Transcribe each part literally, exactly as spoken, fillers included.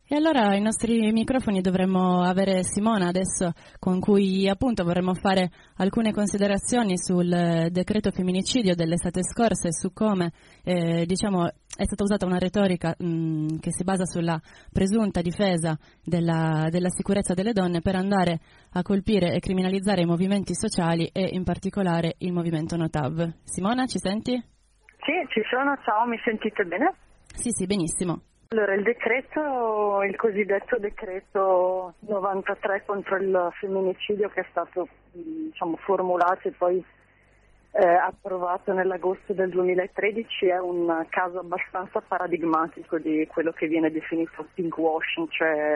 E allora ai nostri microfoni dovremmo avere Simona adesso, con cui appunto vorremmo fare alcune considerazioni sul eh, decreto femminicidio dell'estate scorsa e su come eh, diciamo è stata usata una retorica mh, che si basa sulla presunta difesa della, della sicurezza delle donne per andare a colpire e criminalizzare i movimenti sociali e in particolare il movimento No TAV. Simona, ci senti? Sì, ci sono, ciao, mi sentite bene? Sì, sì, benissimo. Allora, il decreto, il cosiddetto decreto novantatré contro il femminicidio che è stato diciamo, formulato e poi eh, approvato nell'agosto del duemilatredici è un caso abbastanza paradigmatico di quello che viene definito pinkwashing, cioè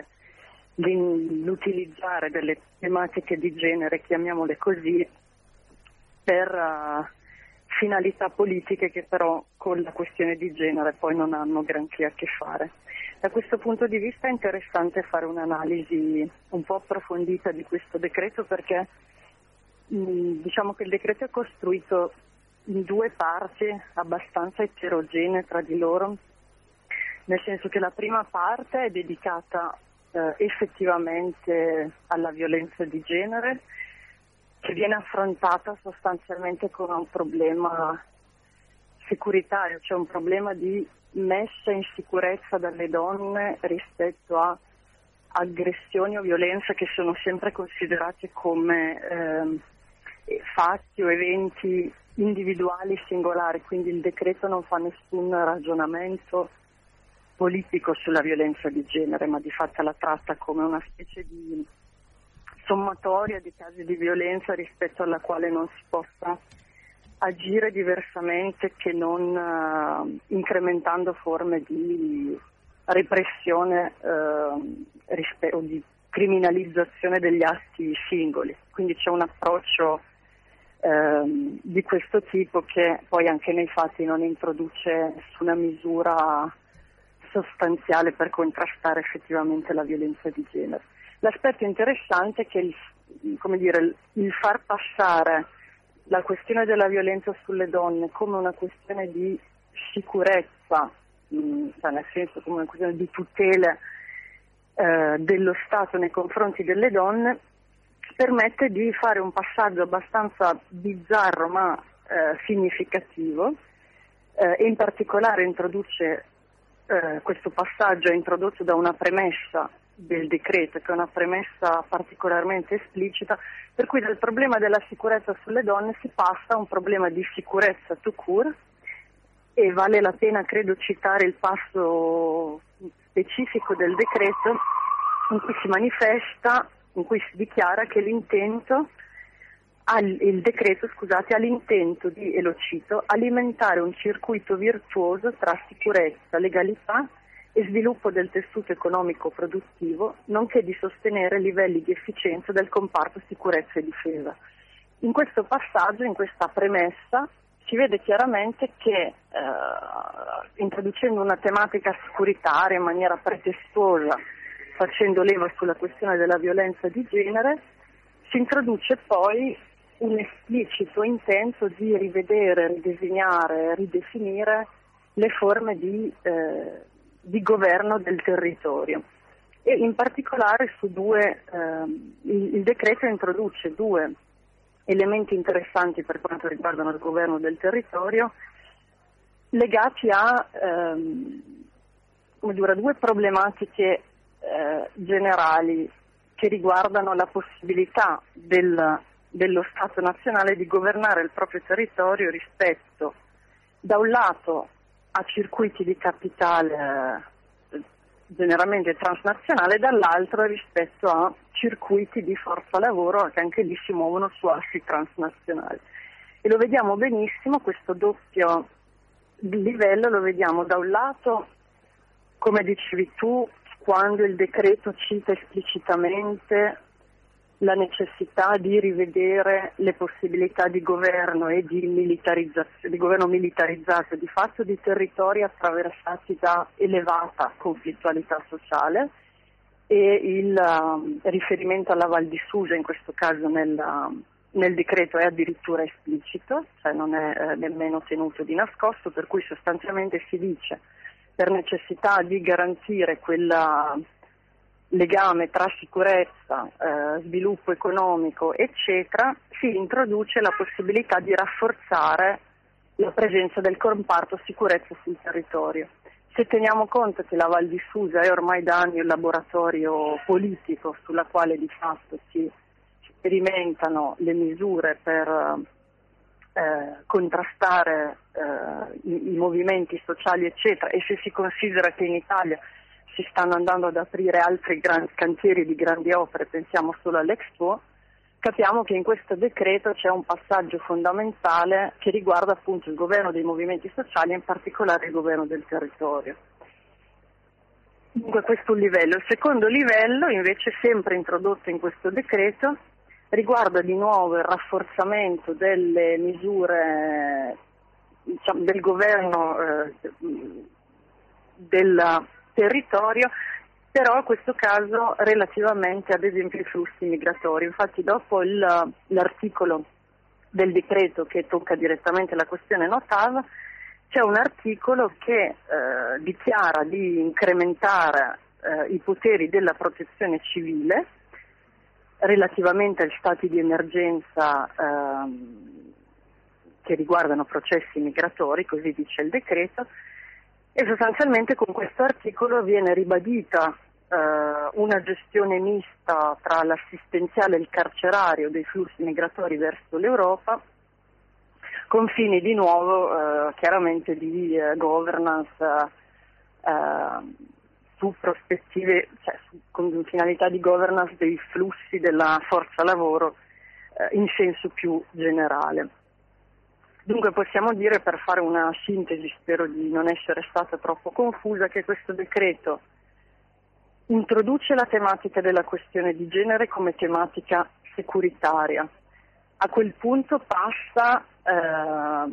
l'utilizzare delle tematiche di genere, chiamiamole così, per uh, finalità politiche che però con la questione di genere poi non hanno granché a che fare. Da questo punto di vista è interessante fare un'analisi un po' approfondita di questo decreto perché mh, diciamo che il decreto è costruito in due parti abbastanza eterogenee tra di loro, nel senso che la prima parte è dedicata eh, effettivamente alla violenza di genere, che viene affrontata sostanzialmente come un problema securitario, cioè un problema di messa in sicurezza dalle donne rispetto a aggressioni o violenze che sono sempre considerate come eh, fatti o eventi individuali singolari, quindi il decreto non fa nessun ragionamento politico sulla violenza di genere, ma di fatto la tratta come una specie di sommatoria di casi di violenza rispetto alla quale non si possa agire diversamente che non uh, incrementando forme di repressione uh, rispe- o di criminalizzazione degli atti singoli. Quindi c'è un approccio uh, di questo tipo che poi anche nei fatti non introduce nessuna misura sostanziale per contrastare effettivamente la violenza di genere. L'aspetto interessante è che il, come dire, il far passare la questione della violenza sulle donne come una questione di sicurezza, mh, cioè nel senso come una questione di tutela eh, dello Stato nei confronti delle donne, permette di fare un passaggio abbastanza bizzarro ma eh, significativo eh, e in particolare introduce eh, questo passaggio è introdotto da una premessa del decreto, che è una premessa particolarmente esplicita, per cui dal problema della sicurezza sulle donne si passa a un problema di sicurezza tout court, e vale la pena credo citare il passo specifico del decreto in cui si manifesta, in cui si dichiara che l'intento il decreto scusate, ha l'intento di, e lo cito, alimentare un circuito virtuoso tra sicurezza, legalità e sviluppo del tessuto economico produttivo, nonché di sostenere livelli di efficienza del comparto sicurezza e difesa. In questo passaggio, in questa premessa, si vede chiaramente che eh, introducendo una tematica securitaria in maniera pretestuosa, facendo leva sulla questione della violenza di genere, si introduce poi un esplicito intento di rivedere, ridisegnare, ridefinire le forme di eh, di governo del territorio e in particolare su due, ehm, il, il decreto introduce due elementi interessanti per quanto riguardano il governo del territorio legati a, ehm, come dire, due problematiche eh, generali che riguardano la possibilità del, dello Stato nazionale di governare il proprio territorio rispetto da un lato a circuiti di capitale eh, generalmente transnazionale, dall'altro rispetto a circuiti di forza lavoro che anche lì si muovono su assi transnazionali. E lo vediamo benissimo, questo doppio livello lo vediamo da un lato, come dicevi tu, quando il decreto cita esplicitamente la necessità di rivedere le possibilità di governo e di militarizzazione, di governo militarizzato di fatto di territori attraversati da elevata conflittualità sociale, e il uh, riferimento alla Val di Susa in questo caso nel, uh, nel decreto è addirittura esplicito, cioè non è eh, nemmeno tenuto di nascosto, per cui sostanzialmente si dice per necessità di garantire quella legame tra sicurezza, eh, sviluppo economico, eccetera, si introduce la possibilità di rafforzare la presenza del comparto sicurezza sul territorio. Se teniamo conto che la Val di Susa è ormai da anni un laboratorio politico sulla quale di fatto si sperimentano le misure per eh, contrastare eh, i, i movimenti sociali, eccetera, e se si considera che in Italia si stanno andando ad aprire altri grandi cantieri di grandi opere, pensiamo solo all'Expo, capiamo che in questo decreto c'è un passaggio fondamentale che riguarda appunto il governo dei movimenti sociali e in particolare il governo del territorio. Dunque questo è un livello. Il secondo livello, invece sempre introdotto in questo decreto, riguarda di nuovo il rafforzamento delle misure, diciamo, del governo eh, del territorio, però in questo caso relativamente ad esempio ai flussi migratori. Infatti dopo il, l'articolo del decreto che tocca direttamente la questione Notav, c'è un articolo che eh, dichiara di incrementare eh, i poteri della protezione civile relativamente agli stati di emergenza ehm, che riguardano processi migratori, così dice il decreto, e sostanzialmente con questo articolo viene ribadita eh, una gestione mista tra l'assistenziale e il carcerario dei flussi migratori verso l'Europa, con fini di nuovo eh, chiaramente di eh, governance eh, su prospettive, cioè su, con finalità di governance dei flussi della forza lavoro eh, in senso più generale. Dunque possiamo dire, per fare una sintesi, spero di non essere stata troppo confusa, che questo decreto introduce la tematica della questione di genere come tematica securitaria. A quel punto passa eh,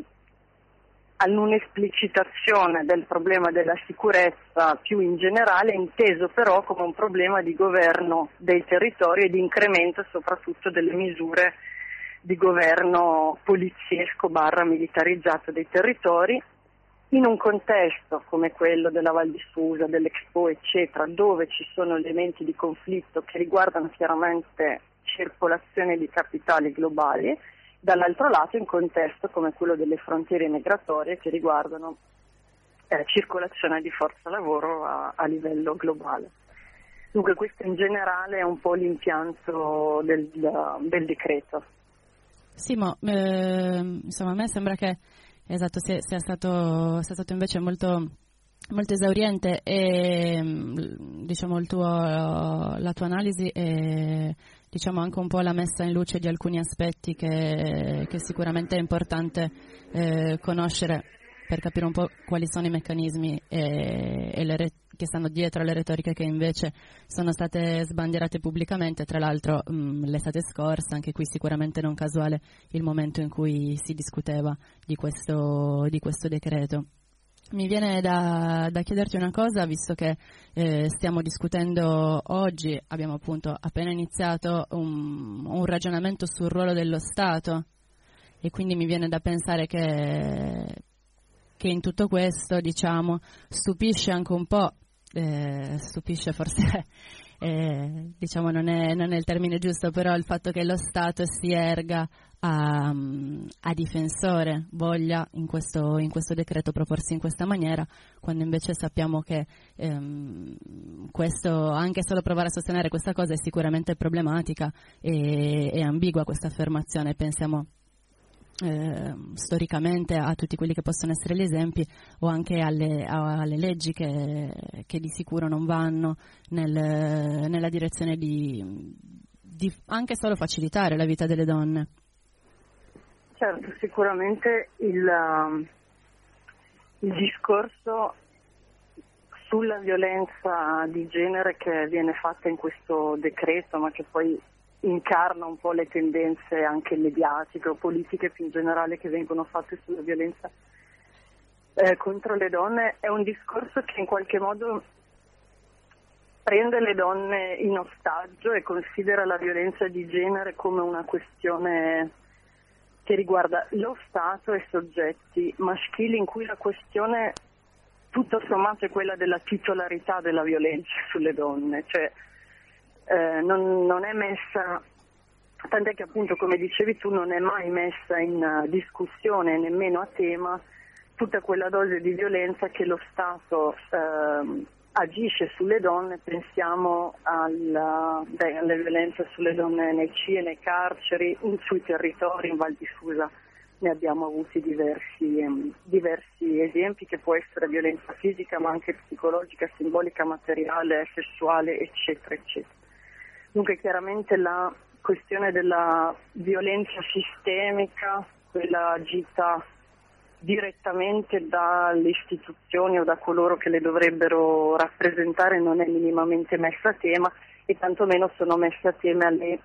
a un'esplicitazione del problema della sicurezza più in generale, inteso però come un problema di governo dei territori e di incremento soprattutto delle misure di governo poliziesco barra militarizzato dei territori, in un contesto come quello della Val di Susa, dell'Expo, eccetera, dove ci sono elementi di conflitto che riguardano chiaramente circolazione di capitali globali, dall'altro lato in contesto come quello delle frontiere migratorie che riguardano eh, circolazione di forza lavoro a, a livello globale. Dunque questo in generale è un po' l'impianto del, del decreto. Simo, eh, insomma a me sembra che esatto sia, sia, stato, sia stato invece molto, molto esauriente e diciamo il tuo, la tua analisi e diciamo anche un po' la messa in luce di alcuni aspetti che, che sicuramente è importante eh, conoscere per capire un po' quali sono i meccanismi e, e le re- che stanno dietro alle retoriche che invece sono state sbandierate pubblicamente, tra l'altro mh, l'estate scorsa, anche qui sicuramente non casuale il momento in cui si discuteva di questo, di questo decreto. Mi viene da, da chiederti una cosa, visto che eh, stiamo discutendo oggi, abbiamo appunto appena iniziato un, un ragionamento sul ruolo dello Stato e quindi mi viene da pensare che, che in tutto questo, diciamo, stupisce anche un po', eh, stupisce forse, eh, diciamo non è, non è il termine giusto, però il fatto che lo Stato si erga A, a difensore, voglia in questo, in questo decreto proporsi in questa maniera, quando invece sappiamo che ehm, questo, anche solo provare a sostenere questa cosa è sicuramente problematica e, e ambigua questa affermazione. Pensiamo eh, storicamente a tutti quelli che possono essere gli esempi o anche alle, a, alle leggi che, che di sicuro non vanno nel, nella direzione di, di anche solo facilitare la vita delle donne. Certo, sicuramente il, uh, il discorso sulla violenza di genere che viene fatta in questo decreto, ma che poi incarna un po' le tendenze anche mediatiche o politiche più in generale che vengono fatte sulla violenza eh, contro le donne, è un discorso che in qualche modo prende le donne in ostaggio e considera la violenza di genere come una questione che riguarda lo Stato e soggetti maschili, in cui la questione tutto sommato è quella della titolarità della violenza sulle donne, cioè eh, non, non è messa, tant'è che appunto come dicevi tu non è mai messa in uh, discussione nemmeno a tema tutta quella dose di violenza che lo Stato eh, agisce sulle donne. Pensiamo alla, beh, alle violenze sulle donne nei C I E, nei carceri, in, sui territori, in Val di Susa ne abbiamo avuti diversi, um, diversi esempi, che può essere violenza fisica ma anche psicologica, simbolica, materiale, sessuale, eccetera, eccetera. Dunque chiaramente la questione della violenza sistemica, quella agita direttamente dalle istituzioni o da coloro che le dovrebbero rappresentare, non è minimamente messa a tema, e tantomeno sono messe a tema alle,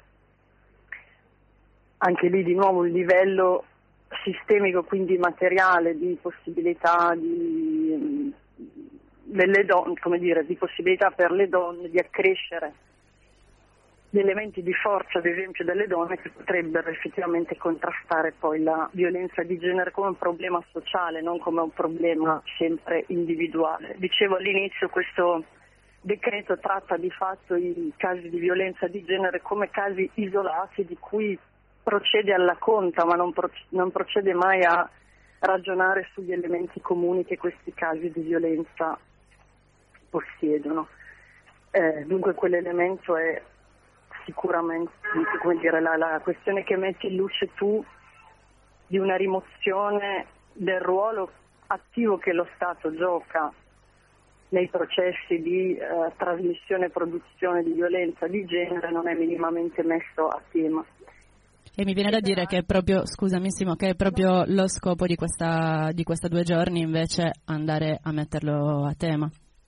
anche lì di nuovo un livello sistemico, quindi materiale, di possibilità di, delle donne, come dire, di possibilità per le donne di accrescere gli elementi di forza, ad esempio, delle donne, che potrebbero effettivamente contrastare poi la violenza di genere come un problema sociale, non come un problema sempre individuale. Dicevo all'inizio, questo decreto tratta di fatto i casi di violenza di genere come casi isolati di cui procede alla conta, ma non, pro- non procede mai a ragionare sugli elementi comuni che questi casi di violenza possiedono. Eh, dunque quell'elemento è sicuramente, come dire, la, la questione che metti in luce tu di una rimozione del ruolo attivo che lo Stato gioca nei processi di eh, trasmissione e produzione di violenza di genere non è minimamente messo a tema. E mi viene da dire che è proprio, scusami Simo, che è proprio lo scopo di questa, di questa due giorni invece andare a metterlo a tema.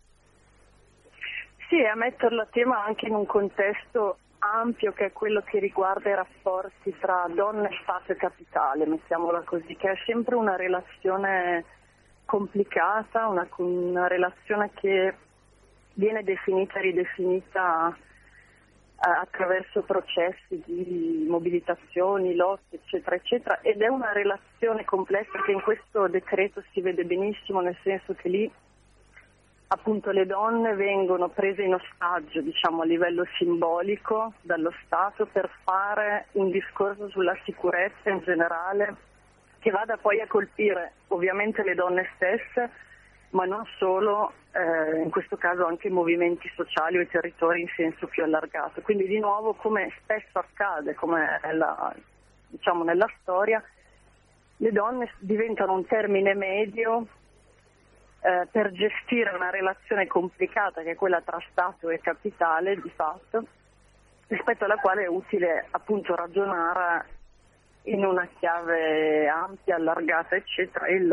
Sì, a metterlo a tema anche in un contesto ampio, che è quello che riguarda i rapporti tra donne, Stato e capitale, mettiamola così, che è sempre una relazione complicata, una, una relazione che viene definita e ridefinita attraverso processi di mobilitazioni, lotte, eccetera, eccetera, ed è una relazione complessa che in questo decreto si vede benissimo, nel senso che lì appunto le donne vengono prese in ostaggio, diciamo a livello simbolico, dallo Stato per fare un discorso sulla sicurezza in generale, che vada poi a colpire ovviamente le donne stesse, ma non solo, eh, in questo caso anche i movimenti sociali o i territori in senso più allargato. Quindi di nuovo, come spesso accade, come nella, diciamo nella storia, le donne diventano un termine medio eh, per gestire una relazione complicata che è quella tra Stato e capitale di fatto, rispetto alla quale è utile appunto ragionare in una chiave ampia, allargata, eccetera. Il,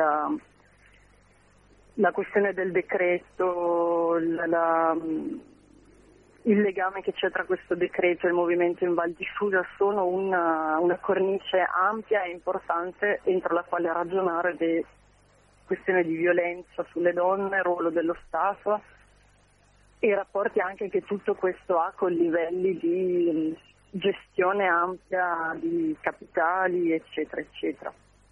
La questione del decreto, la, la, il legame che c'è tra questo decreto e il movimento in Val di Susa sono una, una cornice ampia e importante entro la quale ragionare di questione di violenza sulle donne, ruolo dello Stato e i rapporti anche che tutto questo ha con livelli di gestione ampia di capitali, eccetera, eccetera.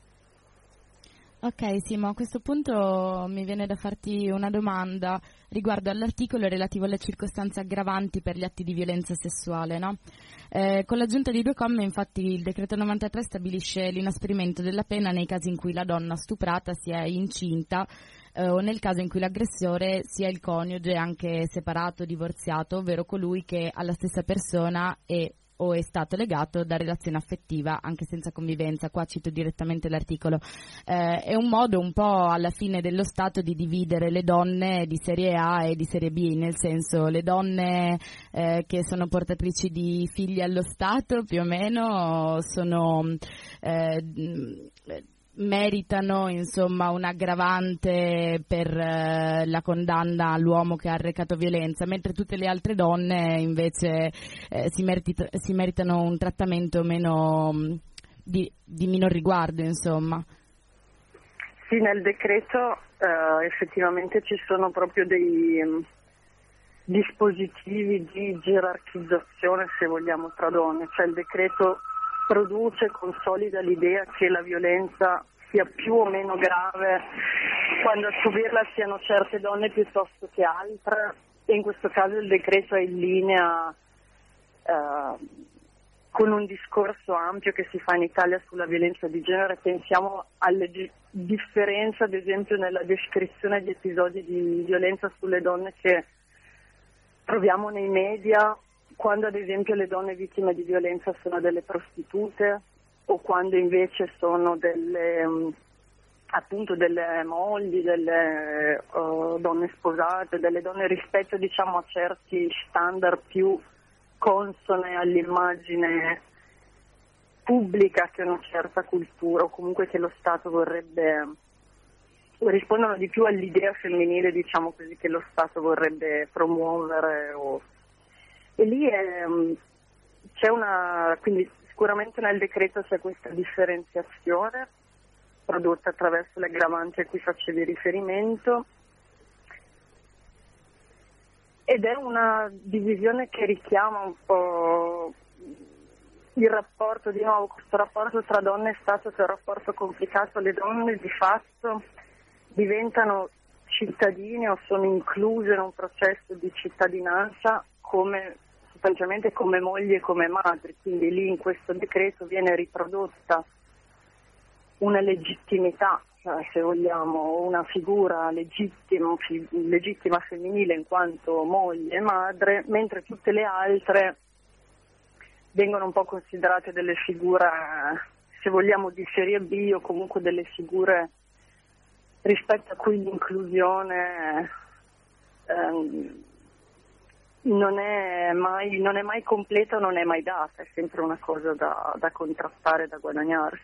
Ok Simo, a questo punto mi viene da farti una domanda riguardo all'articolo relativo alle circostanze aggravanti per gli atti di violenza sessuale, no? Eh, con l'aggiunta di due commi, infatti, il decreto novantatré stabilisce l'inasprimento della pena nei casi in cui la donna stuprata sia incinta eh, o nel caso in cui l'aggressore sia il coniuge anche separato, divorziato, ovvero colui che alla stessa persona è o è stato legato da relazione affettiva anche senza convivenza. Qua cito direttamente l'articolo. Eh, è un modo un po' alla fine dello Stato di dividere le donne di serie A e di serie B, nel senso le donne eh, che sono portatrici di figli allo Stato più o meno sono eh, meritano insomma un aggravante per eh, la condanna all'uomo che ha arrecato violenza, mentre tutte le altre donne invece eh, si, meriti, si meritano un trattamento meno di, di minor riguardo, insomma. Sì, nel decreto eh, effettivamente ci sono proprio dei um, dispositivi di gerarchizzazione, se vogliamo, tra donne, cioè il decreto produce, consolida l'idea che la violenza sia più o meno grave quando a subirla siano certe donne piuttosto che altre, e in questo caso il decreto è in linea eh, con un discorso ampio che si fa in Italia sulla violenza di genere, pensiamo alle di- differenze ad esempio nella descrizione di episodi di violenza sulle donne che troviamo nei media, quando ad esempio le donne vittime di violenza sono delle prostitute o quando invece sono delle appunto delle mogli, delle uh, donne sposate, delle donne rispetto diciamo a certi standard più consone all'immagine pubblica che una certa cultura o comunque che lo Stato vorrebbe, rispondono di più all'idea femminile diciamo così che lo Stato vorrebbe promuovere o, e lì è, c'è una, quindi sicuramente nel decreto c'è questa differenziazione prodotta attraverso le aggravanti a cui facevi riferimento ed è una divisione che richiama un po' il rapporto, di nuovo questo rapporto tra donna e Stato che è un rapporto complicato. Le donne di fatto diventano cittadine o sono incluse in un processo di cittadinanza come sostanzialmente come mogli e come madri, quindi lì in questo decreto viene riprodotta una legittimità, cioè se vogliamo una figura legittima, legittima femminile in quanto moglie e madre, mentre tutte le altre vengono un po' considerate delle figure, se vogliamo, di serie B o comunque delle figure rispetto a cui l'inclusione ehm, non è mai, non è mai completa, non è mai data, è sempre una cosa da, da contrastare, da guadagnarsi.